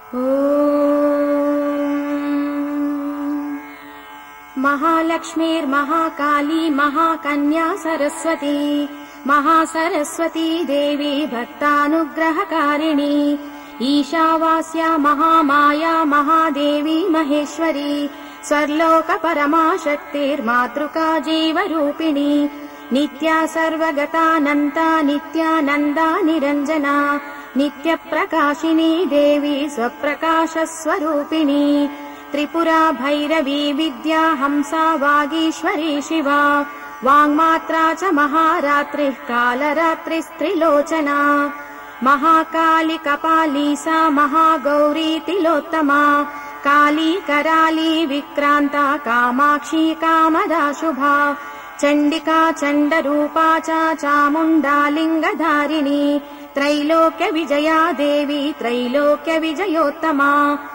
महालक्ष्मीर्महाकाली महाकन्या सरस्वती महासरस्वती देवी भक्तानुग्रहकारिणी ईशावास्या महामाया महादेवी महेश्वरी स्वर्लोक परमाशक्तिर्मातृका जीवरूपिणी नित्या सर्वगतानन्ता नित्यानन्दा निरञ्जना नित्यप्रकाशिनी देवी स्वप्रकाशस्वरूपिणी त्रिपुरा भैरवी विद्या हंसा वागीश्वरी शिवा वाङ्मात्रा च महारात्रिः कालरात्रिस्त्रिलोचना महाकाली कपाली सा महागौरी तिलोत्तमा काली कराली विक्रान्ता कामाक्षी कामदा शुभा चण्डिका चण्डरूपा च चामुण्डा लिङ्गधारिणी त्रैलोक्य विजया देवी त्रैलोक्य विजयोत्तमा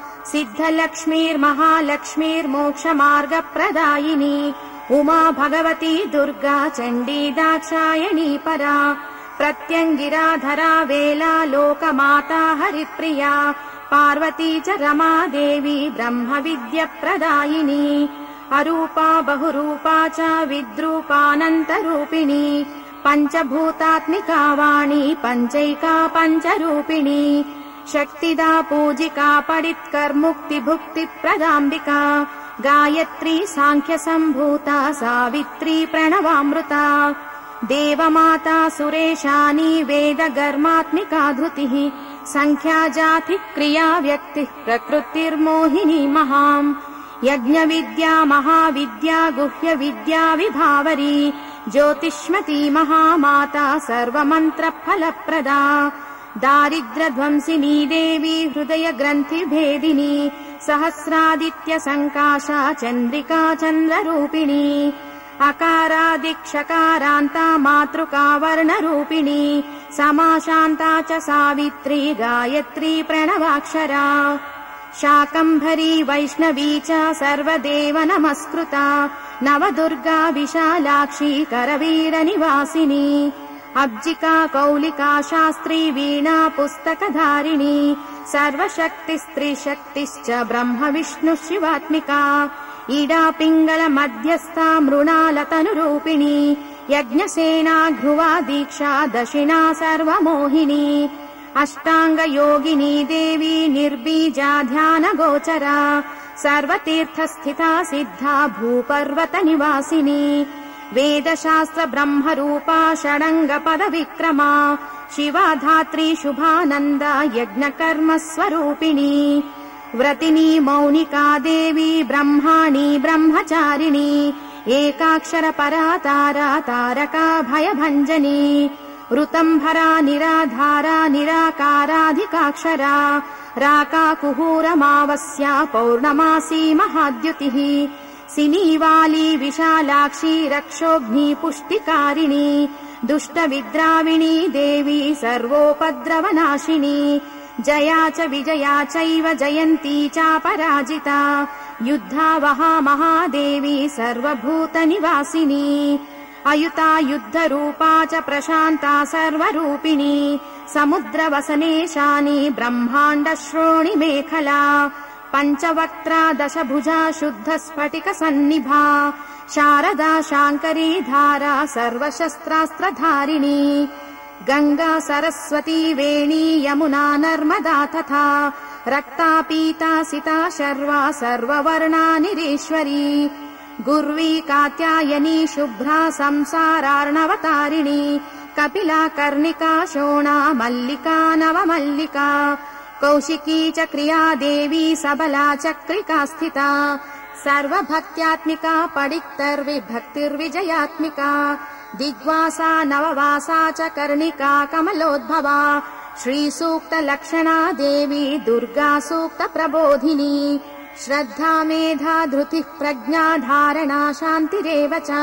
सिद्धलक्ष्मीर्महालक्ष्मीर्मोक्षमार्गप्रदायिनी उमा भगवती दुर्गा चण्डी दाक्षायणी परा प्रत्यङ्गिराधरा वेला लोकमाता हरिप्रिया पार्वती च रमा देवी ब्रह्मविद्यप्रदायिनी अरूपा बहुरूपा च विद्रूपानन्तरूपिणी पञ्चभूतात्मिका वाणी पञ्चैका पञ्चरूपिणी शक्तिदा पूजिका पडित्कर्मुक्तिभुक्तिप्रदाम्बिका गायत्री साङ्ख्यसम्भूता सावित्री प्रणवामृता देवमाता सुरेशानी वेदगर्मात्मिका धृतिः सङ्ख्याजातिः क्रिया व्यक्तिः प्रकृतिर्मोहिनी महाम् यज्ञविद्या महाविद्या गुह्यविद्या विभावरी ज्योतिष्मती महामाता सर्वमन्त्रफलप्रदा दारिद्र्यध्वंसिनी देवी हृदयग्रन्थिभेदिनी सहस्रादित्यसङ्काशा चन्द्रिका चन्द्ररूपिणी अकारादिक्षकारान्ता मातृका वर्णरूपिणी समाशान्ता च सावित्री गायत्री प्रणवाक्षरा शाकम्भरी वैष्णवी च सर्वदेव नमस्कृता नवदुर्गा विशालाक्षी करवीरनिवासिनी अब्जिका कौलिका शास्त्री वीणा पुस्तकधारिणी सर्वशक्तिस्त्रिशक्तिश्च ब्रह्म विष्णु शिवात्मिका ईडा पिङ्गल मध्यस्था मृणालतनुरूपिणी यज्ञसेना ध्रुवा दीक्षा दशिना सर्वमोहिनी अष्टाङ्गयोगिनी देवी निर्बीजा ध्यानगोचरा सर्वतीर्थस्थिता सिद्धा भूपर्वतनिवासिनी वेदशास्त्र ब्रह्मरूपा षडङ्गपदविक्रमा शिवा धात्री शुभानन्दा यज्ञकर्मस्वरूपिणी व्रतिनी मौनिका देवी ब्रह्माणी ब्रह्मचारिणी एकाक्षरपरा तारा तारका भयभञ्जनी ऋतम्भरा निराधारा निराकाराधिकाक्षरा राकाकुहूरमावस्या पौर्णमासी महाद्युतिः सिनीवाली विशालाक्षी रक्षोघ्नी पुष्टिकारिणी दुष्टविद्राविणी देवी सर्वोपद्रवनाशिनी जया च विजया चैव जयन्ती चापराजिता युद्धावहा महादेवी सर्वभूतनिवासिनी अयुता युद्धरूपा च प्रशान्ता सर्वरूपिणी समुद्रवसनेशानी ब्रह्माण्डश्रोणि मेखला पञ्चवक्त्रा दशभुजा शुद्धस्फटिकसन्निभा शारदा शाङ्करी धारा सर्वशस्त्रास्त्रधारिणी गङ्गा सरस्वती वेणी यमुना नर्मदा तथा रक्ता पीता सिता शर्वा सर्ववर्णानिरीश्वरी गुर्वी कात्यायनी शुभ्रा संसारार्णवतारिणी कपिला कर्णिका शोणा मल्लिका नवमल्लिका कौशिकी च क्रिया देवी सबला चक्रिका स्थिता सर्वभक्त्यात्मिका पडिक्तर्विभक्तिर्विजयात्मिका दिग्वासा नववासा च कर्णिका कमलोद्भवा श्रीसूक्तलक्षणा देवी दुर्गा सूक्तप्रबोधिनी श्रद्धा मेधा धृतिः प्रज्ञा धारणा शान्तिरेव च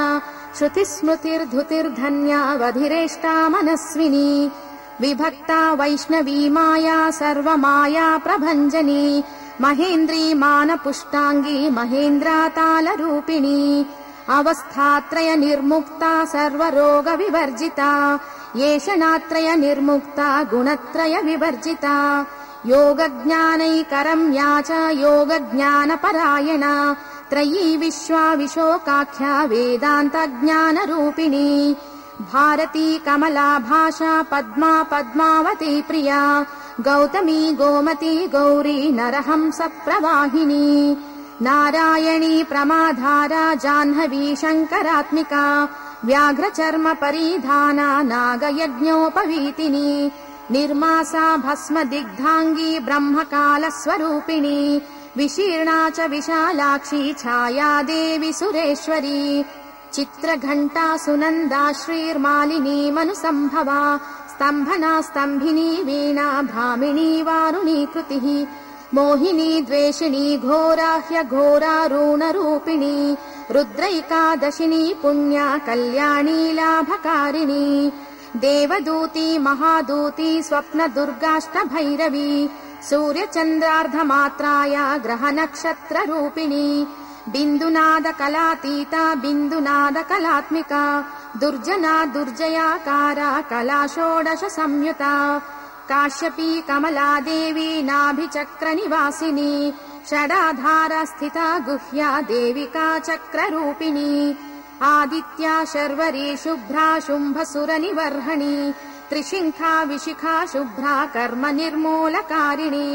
श्रुतिस्मृतिर्धुतिर्धन्या वधिरेष्टा मनस्विनी विभक्ता वैष्णवी माया सर्वमाया प्रभञ्जनी महेन्द्री मानपुष्टाङ्गी महेन्द्रातालरूपिणी अवस्थात्रय निर्मुक्ता सर्वरोग विवर्जिता येषणात्रय निर्मुक्ता गुणत्रय विवर्जिता योगज्ञानैकरम्या च योगज्ञानपरायणा त्रयी विश्वा विशोकाख्या वेदान्तज्ञानरूपिणी भारती कमला भाषा पद्मा पद्मावती प्रिया गौतमी गोमती गौरी नरहंस प्रवाहिनी नारायणी प्रमाधारा जाह्नवी शङ्करात्मिका व्याघ्रचर्म परिधाना नागयज्ञोपवीतिनी निर्मासा भस्मदिग्धाङ्गी ब्रह्मकालस्वरूपिणी विशीर्णा च विशालाक्षी छाया देवी सुरेश्वरी चित्रघण्टा सुनन्दा श्रीर्मालिनी मनुसम्भवा स्तम्भना स्तम्भिनी वीणा भामिनी वारुणी कृतिः मोहिनी द्वेषिणी घोरा ह्यघोरारूणरूपिणी रुद्रैकादशिनी पुण्या कल्याणी लाभकारिणी देवदूती महादूती स्वप्नदुर्गाष्टभैरवी सूर्यचन्द्रार्धमात्राया ग्रहनक्षत्ररूपिणी बिन्दुनादकलातीता बिन्दुनादकलात्मिका दुर्जना दुर्जयाकारा कला षोडश संयुता काश्यपी कमला देवी नाभिचक्रनिवासिनी षडाधारा स्थिता गुह्या देविका चक्ररूपिणी आदित्या शर्वरी शुभ्रा शुम्भसुरनिवर्हणी त्रिशिखा विशिखा शुभ्रा कर्म निर्मूलकारिणी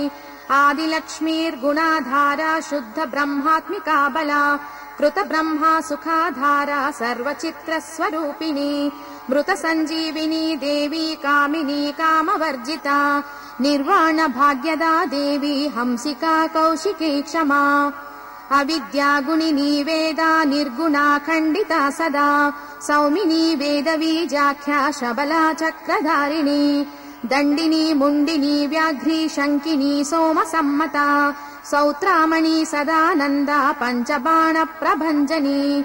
आदिलक्ष्मीर्गुणाधारा शुद्ध ब्रह्मात्मिका बला कृत ब्रह्मा सुखाधारा सर्वचित्रस्वरूपिणी मृत संजीविनी देवी कामिनी कामवर्जिता निर्वाण भाग्यदा देवी हंसिका कौशिकी क्षमा अविद्यागुणिनी वेदा निर्गुणा खण्डिता सदा सौमिनी वेदवीजाख्या शबला चक्रधारिणी दण्डिनी मुण्डिनी व्याघ्री शङ्किनी सोमसम्मता सौत्रामणि सदानन्दा पञ्चबाणप्रभञ्जनी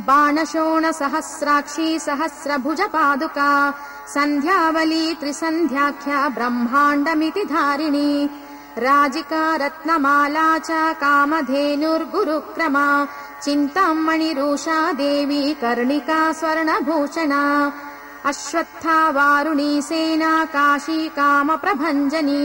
बाणशोणसहस्राक्षी सहस्रभुजपादुका सन्ध्यावली त्रिसन्ध्याख्या ब्रह्माण्डमिति धारिणी राजिका रत्नमाला च कामधेनुर्गुरुक्रमा चिन्तामणिरूषा देवी कर्णिका स्वर्णभूषणा अश्वत्था वारुणी सेना काशी कामप्रभञ्जनी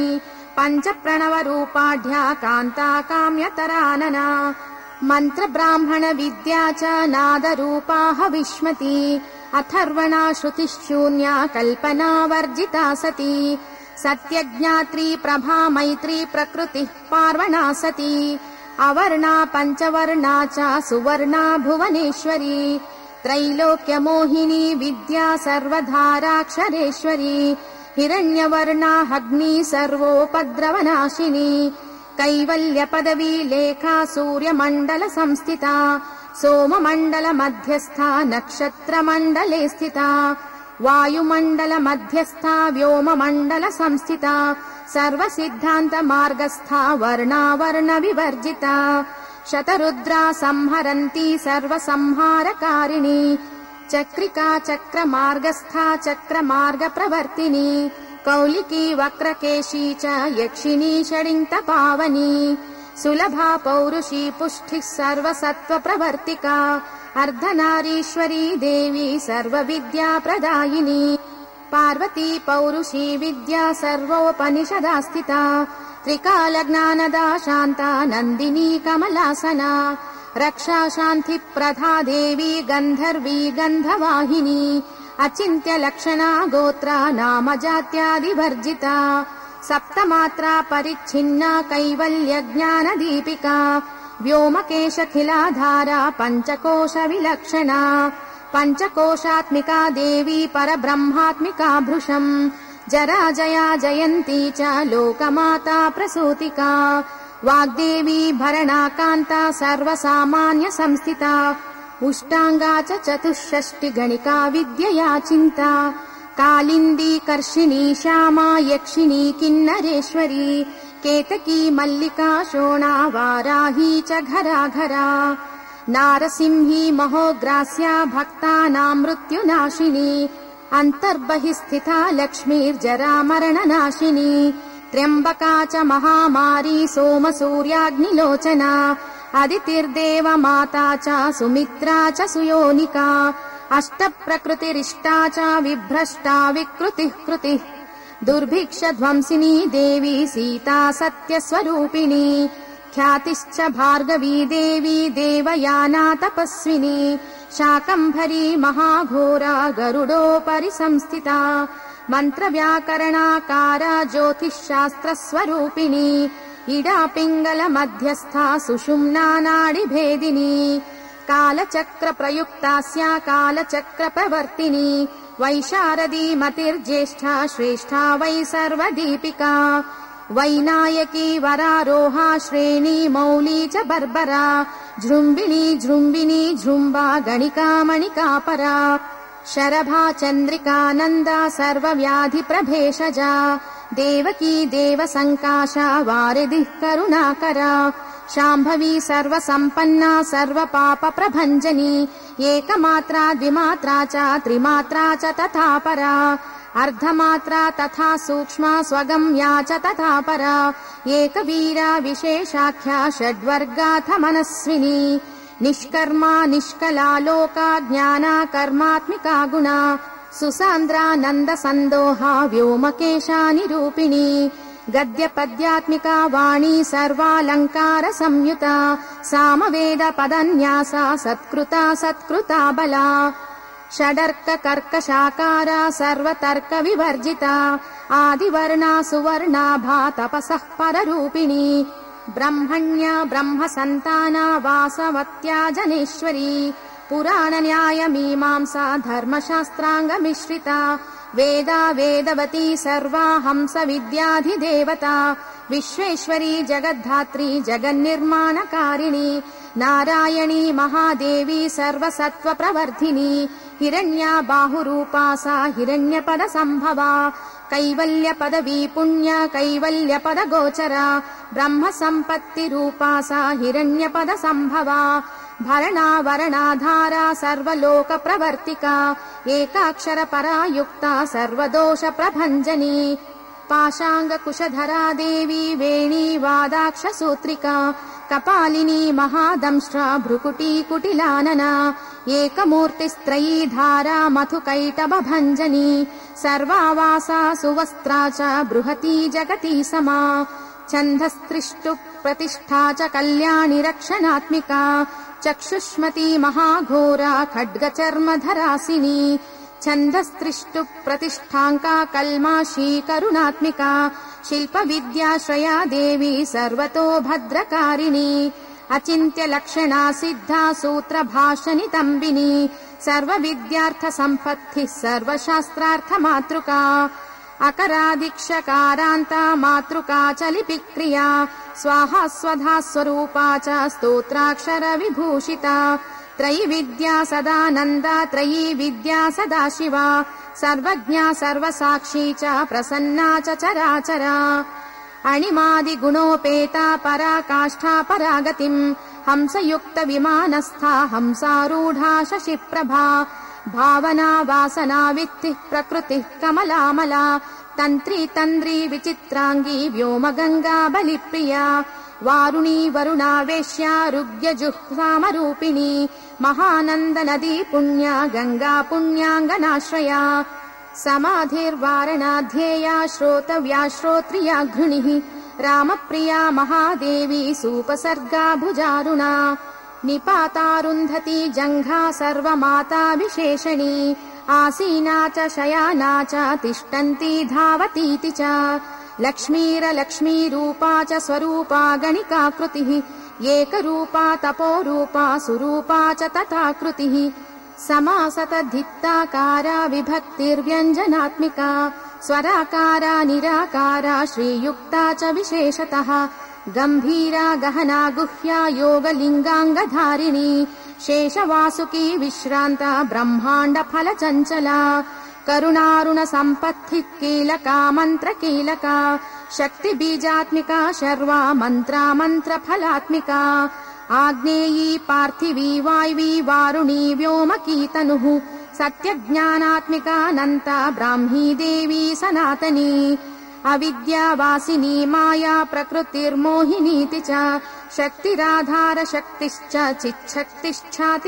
पञ्चप्रणवरूपाढ्या कान्ता काम्यतरानना मन्त्रब्राह्मण विद्या च नादरूपा हविष्मती अथर्वणा श्रुतिशून्या कल्पना वर्जिता सती सत्यज्ञात्री प्रभा मैत्री प्रकृतिः पार्वणा सती अवर्णा पञ्चवर्णा च सुवर्णा भुवनेश्वरी त्रैलोक्यमोहिनी विद्या सर्वधाराक्षरेश्वरी हिरण्यवर्णा अग्नि सर्वोपद्रवनाशिनी कैवल्यपदवी लेखा सूर्यमण्डल संस्थिता सोममण्डल मध्यस्था नक्षत्रमण्डले स्थिता वायुमण्डल मध्यस्था व्योममण्डल संस्थिता सर्वसिद्धान्त मार्गस्था वर्णावर्ण विवर्जिता शतरुद्रा संहरन्ती सर्वसंहारकारिणी चक्रिका चक्रमार्गस्था चक्रमार्ग प्रवर्तिनी कौलिकी वक्रकेशी च यक्षिणी षडिन्तपावनी सुलभा पौरुषी पुष्टिः सर्वसत्त्वप्रवर्तिका अर्धनारीश्वरी देवी सर्वविद्याप्रदायिनी पार्वती पौरुषी विद्या सर्वोपनिषदा स्थिता त्रिकालज्ञानदा शान्ता नन्दिनी कमलासना रक्षा शान्तिप्रधा देवी गन्धर्वी गन्धवाहिनी अचिन्त्यलक्षणा गोत्रा नामजात्यादिवर्जिता सप्तमात्रा परिच्छिन्ना कैवल्यज्ञानदीपिका व्योमकेशखिलाधारा पञ्चकोशविलक्षणा पञ्चकोशात्मिका देवी परब्रह्मात्मिका भृशम् जराजया जयन्ती च लोकमाता प्रसूतिका वाग्देवी भरणाकान्ता सर्वसामान्य संस्थिता उष्टाङ्गा च चतुष्षष्टिगणिका विद्यया चिन्ता कालिन्दी कर्षिणी श्यामा यक्षिणी किन्नरेश्वरी केतकी मल्लिका शोणा वाराही च घराघरा नारसिंही महोग्रास्या भक्तानां मृत्युनाशिनी अन्तर्बहिः स्थिता लक्ष्मीर्जरामरणनाशिनी त्र्यम्बका च महामारी सोमसूर्याग्निलोचना अदितिर्देवमाता च सुमित्रा च सुयोनिका अष्टप्रकृतिरिष्टा च विभ्रष्टा विकृतिः कृतिः दुर्भिक्षध्वंसिनी देवी सीता सत्यस्वरूपिणी ख्यातिश्च भार्गवी देवी देवयाना तपस्विनी शाकम्भरी महाघोरा गरुडोपरि संस्थिता मन्त्रव्याकरणाकारा ज्योतिःशास्त्रस्वरूपिणी इडा पिङ्गल मध्यस्था सुषुम्ना नाडिभेदिनी कालचक्रप्रयुक्तास्या कालचक्रप्रवर्तिनी वैशारदी मतिर्ज्येष्ठा श्रेष्ठा वै सर्वदीपिका वैनायकी वरारोहा श्रेणी मौली च बर्बरा जृम्बिणी जृम्बिनी जृम्बा गणिका मणिकापरा शरभा चन्द्रिकानन्दा सर्वव्याधिप्रभेषजा देवकी देवसङ्काशा वारिधिः करुणाकरा शाम्भवी सर्वसम्पन्ना सर्वपापप्रभञ्जनी एकमात्रा द्विमात्रा च त्रिमात्रा च तथा परा अर्धमात्रा तथा सूक्ष्मा स्वगम्या च तथा परा एकवीरा विशेषाख्या षड्वर्गाथ मनस्विनी निष्कर्मा निष्कला लोका ज्ञाना कर्मात्मिका गुणा सुसान्द्रानन्दसन्दोहा व्योमकेशा निरूपिणी गद्यपद्यात्मिका वाणी सर्वालङ्कार संयुता सामवेदपदन्यासा सत्कृता सत्कृता बला षडर्क कर्कशाकारा सर्वतर्क विवर्जिता आदिवर्णा सुवर्णाभा तपसः पररूपिणी ब्रह्मण्या ब्रह्मसन्ताना वासवत्या जनेश्वरी पुराणन्यायमीमांसा धर्मशास्त्राङ्गमिश्रिता वेदा वेदवती सर्वा हंस विद्याधिदेवता विश्वेश्वरी जगद्धात्री जगन्निर्माणकारिणी नारायणी महादेवी सर्वसत्त्वप्रवर्धिनी हिरण्या बाहुरूपा सा हिरण्यपदसम्भवा कैवल्यपदवी पुण्या कैवल्यपदगोचरा ब्रह्मसम्पत्तिरूपा सा हिरण्यपदसम्भवा भरणा वरणाधारा सर्वलोकप्रवर्तिका एकाक्षरपरा युक्ता सर्वदोषप्रभञ्जनी पाशाङ्गकुशधरा देवी वेणी वादाक्षसूत्रिका कपालिनी महादंष्ट्रा भ्रुकुटी कुटिलानना एकमूर्तिस्त्रयी धारा मधुकैटभञ्जनी सर्वावासा सुवस्त्रा च बृहती जगती समा छन्दस्त्रिष्टु प्रतिष्ठा च कल्याणि रक्षणात्मिका चक्षुष्मती महाघोरा खड्गचर्मधरासिनी छन्दस्त्रिष्टु प्रतिष्ठाङ्का कल्माशी करुणात्मिका शिल्पविद्याश्रया देवी सर्वतो भद्रकारिणी अचिन्त्यलक्षणा सिद्धा सूत्रभाषनितम्बिनी सर्वविद्यार्थसम्पत्तिः सर्वशास्त्रार्थमातृका अकरादिक्षकारान्ता मातृका च लिपिक्रिया स्वाहा स्वधा स्वरूपा च स्तोत्राक्षरविभूषिता त्रयी विद्या सदानन्दा त्रयी विद्या सदाशिवा सर्वज्ञा सर्वसाक्षी च प्रसन्ना च चराचरा अणिमादिगुणोपेता पराकाष्ठा परागतिम् हंसयुक्तविमानस्था हंसारूढा शशिप्रभा भावना वासना वित्तिः प्रकृतिः कमलामला तन्त्री तन्द्री विचित्राङ्गी व्योमगङ्गा बलिप्रिया वारुणी वरुणावेश्या रुग्यजुह्सामरूपिणी महानन्दनदी पुण्या गङ्गा पुण्याङ्गनाश्रया समाधिर्वारणाध्येया श्रोतव्या श्रोत्रिया घृणिः रामप्रिया महादेवी सूपसर्गा भुजारुणा निपातारुन्धती जङ्घा सर्वमाता विशेषणी आसीना च शयाना च तिष्ठन्ती धावतीति च लक्ष्मीरलक्ष्मीरूपा च स्वरूपा गणिकाकृतिः एकरूपा तपोरूपा सुरूपा च तथा कृतिः समासतधित्ताकारा विभक्तिर्व्यञ्जनात्मिका स्वराकारा निराकारा श्रीयुक्ता च विशेषतः गम्भीरा गहना गुह्या योगलिङ्गाङ्गधारिणी शेषवासुकी विश्रान्ता ब्रह्माण्डफलचञ्चला करुणारुणसम्पत्तिः कीलका मन्त्रकीलका शक्तिबीजात्मिका शर्वा मन्त्रा मन्त्रफलात्मिका आग्नेयी पार्थिवी वायवी वारुणी व्योमकी तनुः सत्यज्ञानात्मिकानन्ता ब्राह्मी देवी सनातनी अविद्यावासिनी माया प्रकृतिर्मोहिनीति च शक्तिराधारशक्तिश्च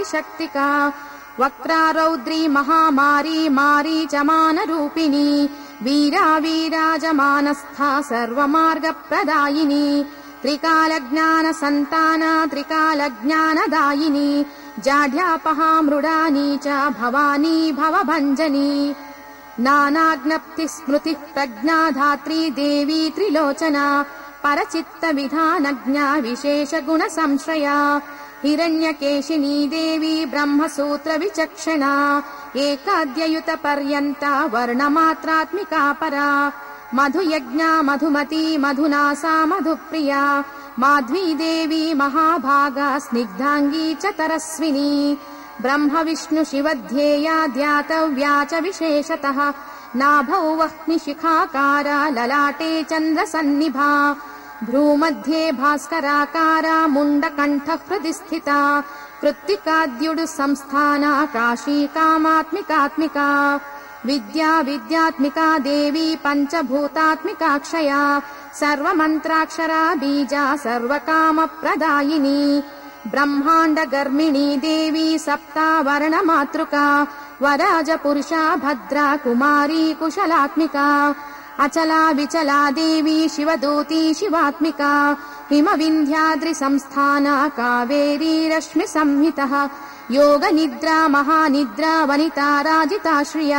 चिच्छक्तिश्चातिशक्तिका वक्रारौद्री महामारी मारीचमानरूपिणी वीरा वीराजमानस्था सर्वमार्गप्रदायिनी त्रिकालज्ञानसन्ताना त्रिकालज्ञानदायिनी जाढ्यापहा मृडानी च भवानी भवभञ्जनी नानाज्ञप्तिः स्मृतिः प्रज्ञा धात्री देवी त्रिलोचना परचित्तविधानज्ञा विशेषगुणसंश्रया हिरण्यकेशिनी देवी ब्रह्मसूत्रविचक्षणा एकाद्ययुतपर्यन्ता वर्णमात्रात्मिका परा मधुयज्ञा मधुमती मधुनासा मधुप्रिया माध्वी देवी महाभागा स्निग्धांगी च तरस्विनी ब्रह्म विष्णु शिवध्येया ध्यातव्या च विशेषतः नाभौ वह्निशिखाकारा ललाटे चन्द्रसन्निभा भ्रूमध्ये भास्कराकारा मुण्डकण्ठः हृदि स्थिता कृत्तिकाद्युडु संस्थाना काशी कामात्मिकात्मिका विद्या विद्यात्मिका देवी पञ्चभूतात्मिकाक्षया सर्वमन्त्राक्षरा बीजा सर्वकामप्रदायिनी ब्रह्माण्डगर्मिणी देवी सप्तावर्णमातृका वराजपुरुषा भद्रा कुमारी कुशलात्मिका अचला विचला देवी शिवदूती शिवात्मिका हिमविन्ध्याद्रिसंस्थाना कावेरी रश्मिसंहितः योगनिद्रा महानिद्रा वनिता राजिताश्रिया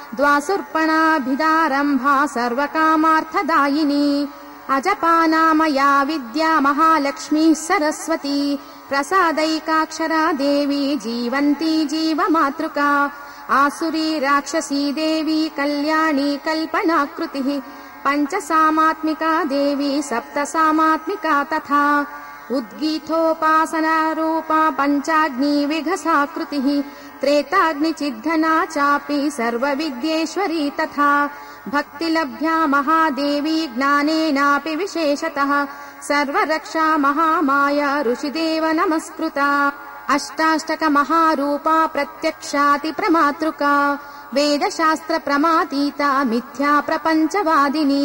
द्वासुर्पणाभिदारम्भा सर्वकामार्थदायिनी अजपानामया विद्या महालक्ष्मी सरस्वती प्रसादैकाक्षरा देवी जीवन्ती जीवमातृका आसुरी राक्षसी देवी कल्याणी कल्पनाकृतिः पञ्चसामात्मिका देवी सप्तसामात्मिका तथा उद्गीथोपासना रूपा पञ्चाग्नि विघसाकृतिः त्रेताग्निचिद्धना चापि सर्वविद्येश्वरी तथा भक्तिलभ्या महादेवी ज्ञानेनापि विशेषतः सर्वरक्षा महामाया ऋषिदेव नमस्कृता अष्टाष्टक महारूपा प्रत्यक्षाति प्रमातृका वेदशास्त्र प्रमातीता मिथ्या प्रपञ्चवादिनी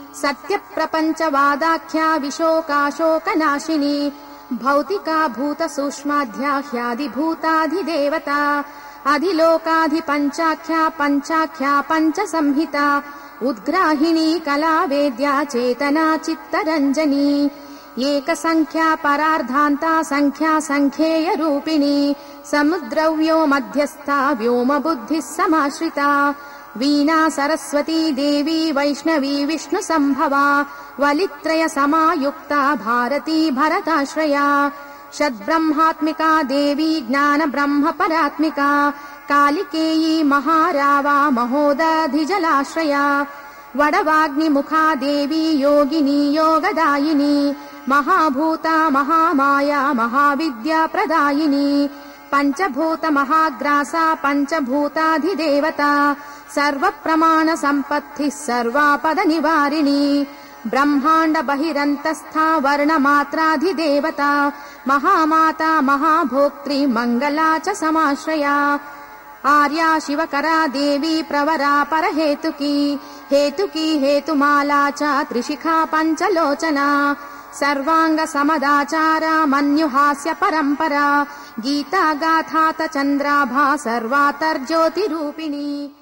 सत्यप्रपञ्चवादाख्या विशोकाशोकनाशिनी भौतिका भूतसूक्ष्माध्या ह्यादिभूताधिदेवता अधिलोकाधिपञ्चाख्या पञ्चाख्या पञ्चसंहिता उद्ग्राहिणी कलावेद्या चेतना चित्तरञ्जनी एकसंख्या परार्धान्ता संख्या संख्येयरूपिणी समुद्रव्यो मध्यस्था व्योमबुद्धिः समाश्रिता वीणा सरस्वती देवी वैष्णवी विष्णुसम्भवा वलित्रय समायुक्ता भारती भरताश्रया षड्ब्रह्मात्मिका देवी ज्ञान ब्रह्म परात्मिका कालिकेयी महारावा महोदधिजलाश्रया वडवाग्निमुखा देवी योगिनी योगदायिनी महाभूता महामाया महाविद्या प्रदायिनी पञ्चभूत महाग्रासा पञ्चभूताधिदेवता सर्वप्रमाण सम्पत्तिः सर्वापद निवारिणी ब्रह्माण्ड बहिरन्तस्था वर्णमात्राधिदेवता महामाता महाभोक्त्री मङ्गला च समाश्रया आर्या शिवकरा देवी प्रवरा परहेतुकी हेतुकी हेतुमाला च त्रिशिखा पञ्चलोचना सर्वांग समदाचारा मन्युहास्य परम्परा गीता गाथा चन्द्राभा सर्वातर्ज्योतिरूपिणी।